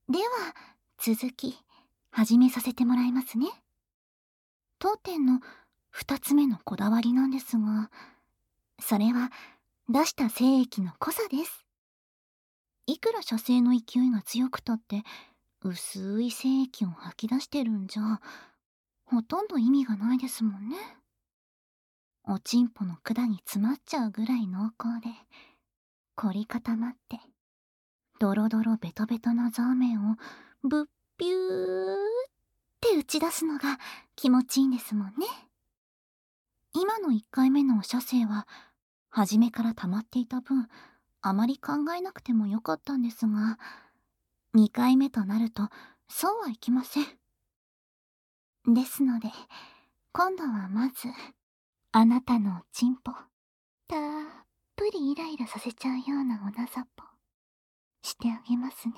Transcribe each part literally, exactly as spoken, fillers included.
では、続き、始めさせてもらいますね。当店の二つ目のこだわりなんですが、それは出した精液の濃さです。いくら射精の勢いが強くたって、薄い精液を吐き出してるんじゃ、ほとんど意味がないですもんね。おちんぽの管に詰まっちゃうぐらい濃厚で、凝り固まって、ドロドロベトベトなザーメンをぶっぴゅーって打ち出すのが気持ちいいんですもんね。今のいっかいめのお射精は、初めから溜まっていた分、あまり考えなくてもよかったんですが、にかいめとなると、そうはいきません。ですので、今度はまず、あなたのおちんぽ、たっぷりイライラさせちゃうようなおなざっぽ、してあげますね。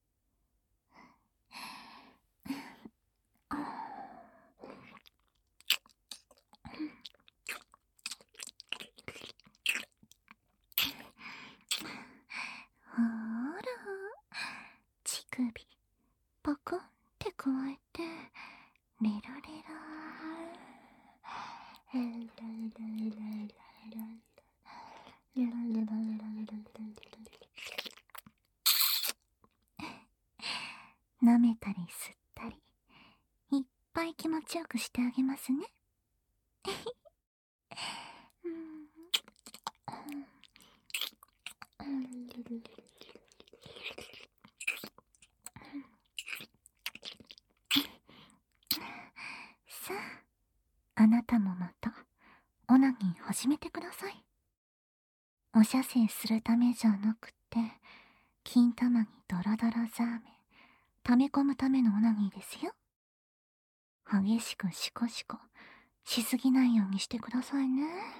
ほーら、乳首、パクンって加えて、レラレラー。レラレラレラレラレラレラレラレラ舐めたり吸ったり、いっぱい気持ちよくしてあげますね。さあ、あなたもまた、オナニー始めてください。お射精するためじゃなくて、金玉にドロドロザーメン、溜め込むためのオナニーですよ。激しくシコシコ、しすぎないようにしてくださいね。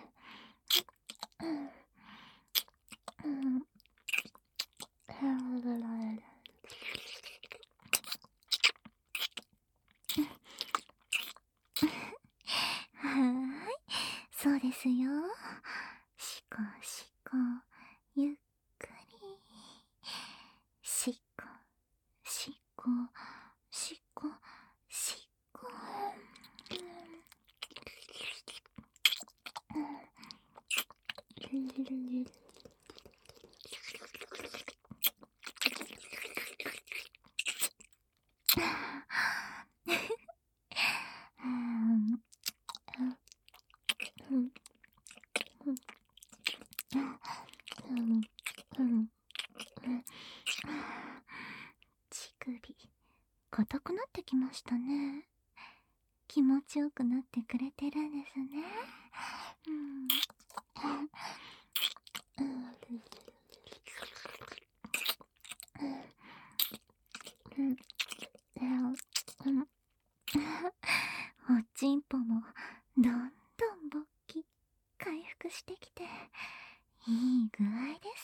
はーい、そうですよ。シコシコ、ゆっくり。シコ、シコ、シコ、シコ。乳首、硬くなってきましたね。気持ちよくなってくれてるんですね。うん。おちんぽもどんどん勃起回復してきていい具合です。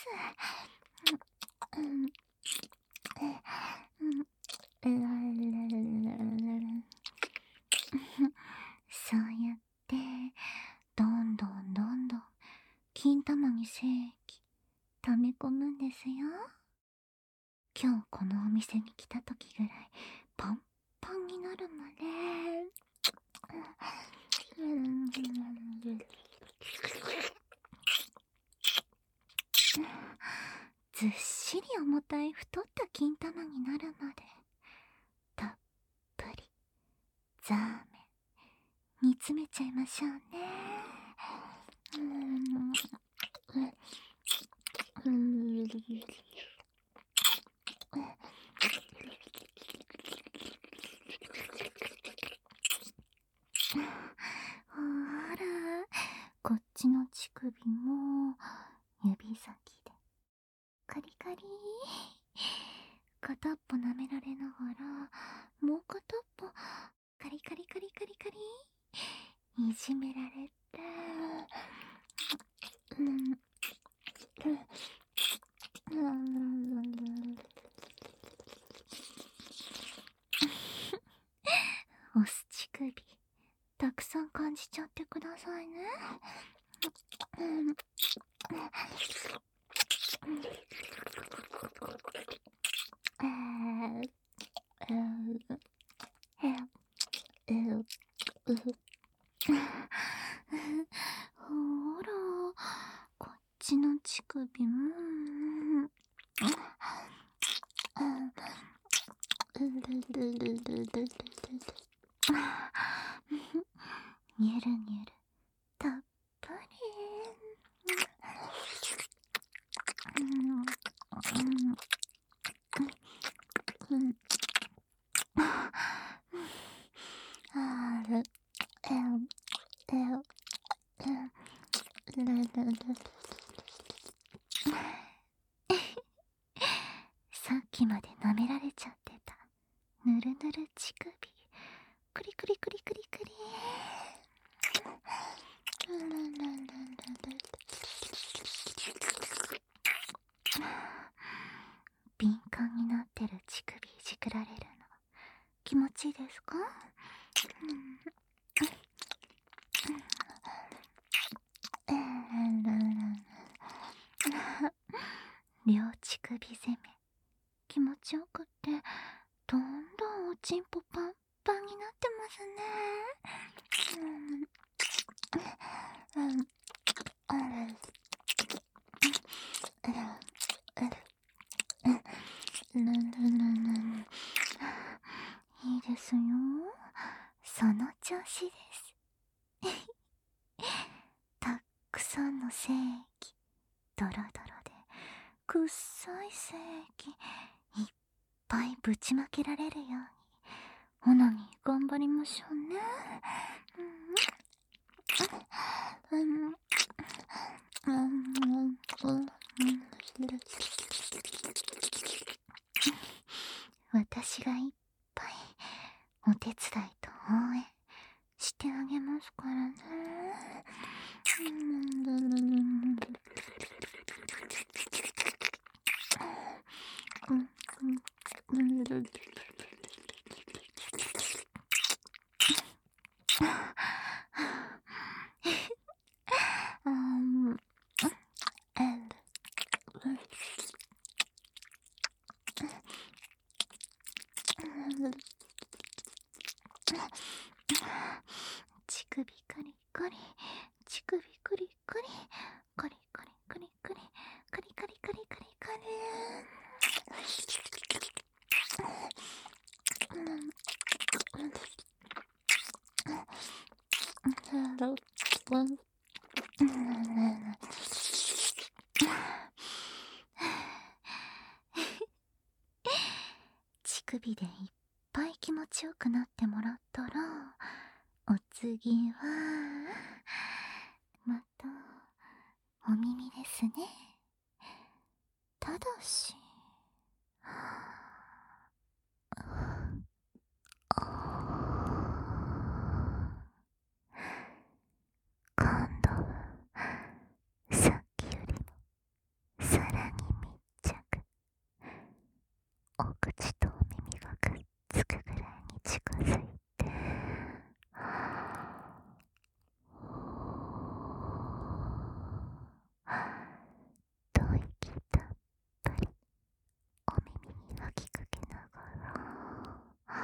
そうやってどんどんどんどん金玉に精液溜め込むんですよ。今日このお店に来た時ぐらいパンパンになるまでずっしり重たい太った金玉になるまでたっぷりザーメン煮詰めちゃいましょうね。ほら、こっちの乳首も指先でカリカリ。片っぽ舐められながらもう片っぽカリカリカリカリカリいじめられて、うん押す乳首たくさん感じちゃってくださいね。 ルルルルルルル。にゅるにゅるたっぷり。うんうんあるえんえんえんルルルル。さっきまで舐められちゃってたぬるぬる乳首、クリクリクリクリクリ。ルルルルルル。敏感になってる乳首いじくられるの気持ちいいですか？両乳首攻め気持ちよくってどんどんおちんぽパンパンになってますね。うんうんあれいいですよ、その調子です。たくさんの精液ドロドロでくっさい精液いっぱいぶちまけられるようにオナニー頑張りましょうね。うんうんうんうん私がいっぱいお手伝いと応援してあげますからね。乳首カリカリ乳首クリクリカリカリカリカリカリカリカリカリカリ乳首でいっぱい気持ちよくなってもらったらお次はまたお耳ですね。ただし今度はさっきよりもさらに密着、お口とお耳がくっつくぐらいに近づいて吐息たっぷりお耳に吐きかけながら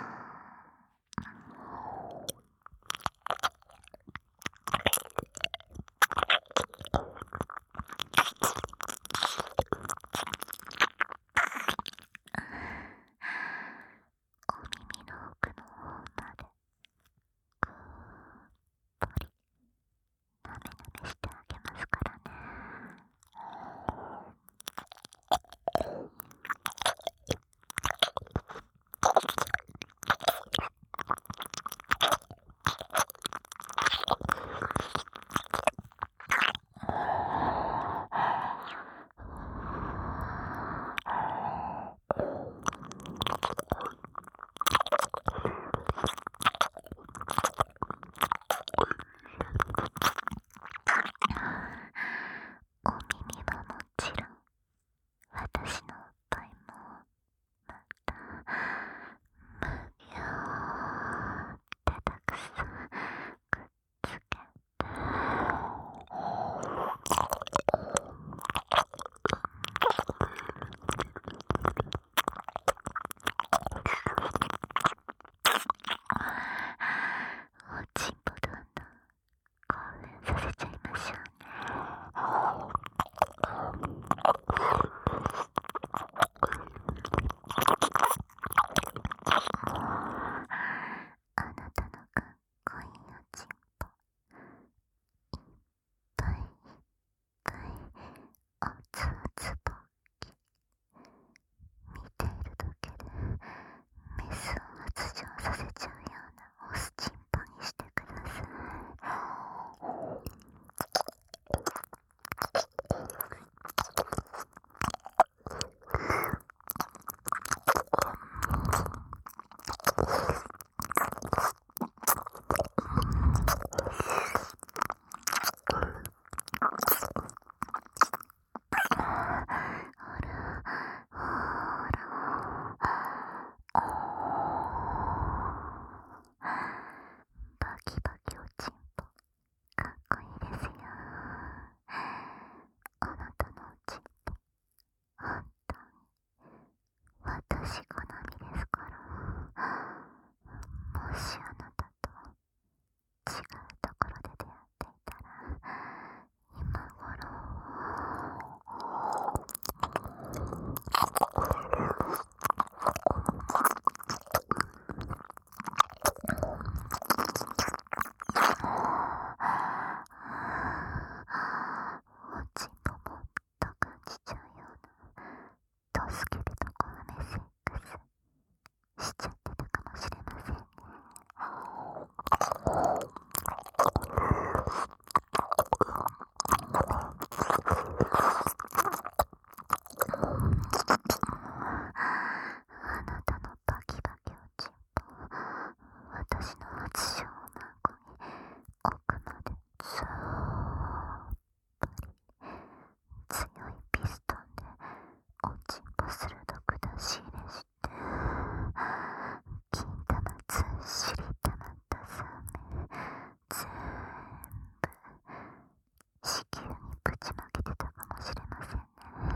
私の初小軟骨に奥までずーっぱり強いピストンでおちんぽ鋭く出し入れして金玉ずっしり溜まったサメ全部子宮にぶちまけてたかもしれませんね。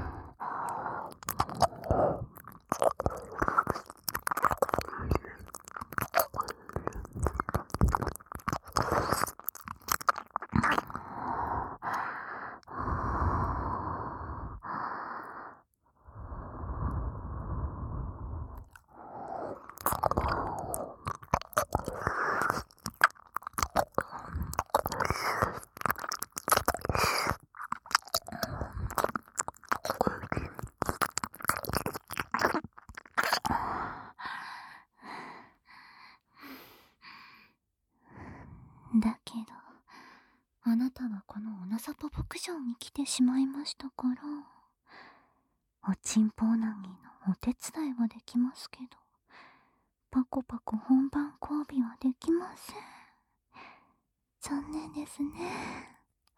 だけどあなたはこのおなさぽ牧場に来てしまいましたから、おちんぽうなぎのお手伝いはできますけどパコパコ本番交尾はできません。残念ですね。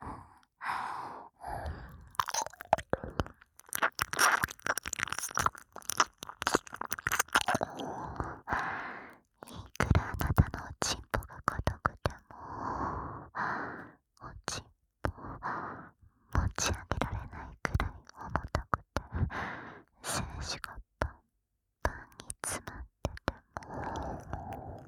いくらあなたのおちんぽが硬くてもおちんぽ持ち上げられないくらい重たくて精子がパンパンに詰まってても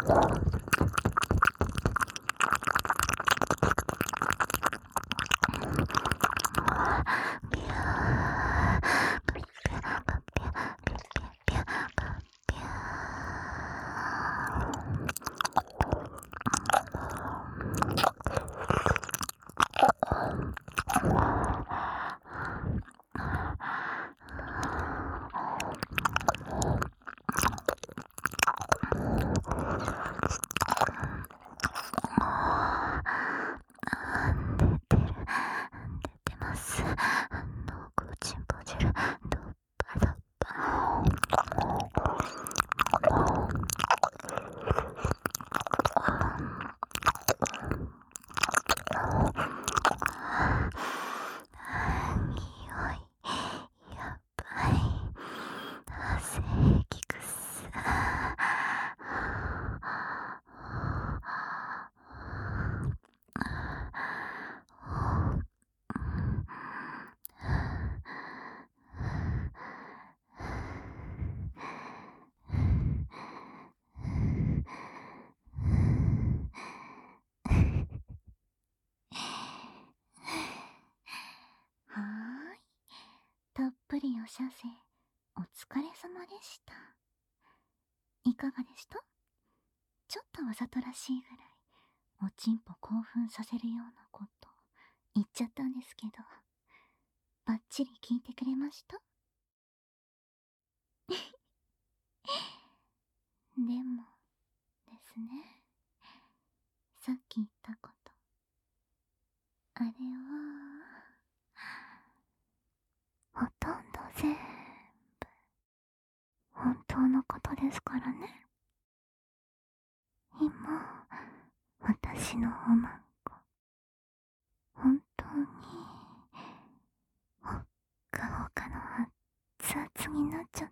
たっぷりお射精お疲れ様でした。いかがでした？ちょっとわざとらしいぐらいおちんぽ興奮させるようなこと言っちゃったんですけど、バッチリ聞いてくれました？でもですね、さっき言ったこと、あれはほとんど全部本当のことですからね。今私のおまんこ本当にほっかほかの熱々になっちゃっ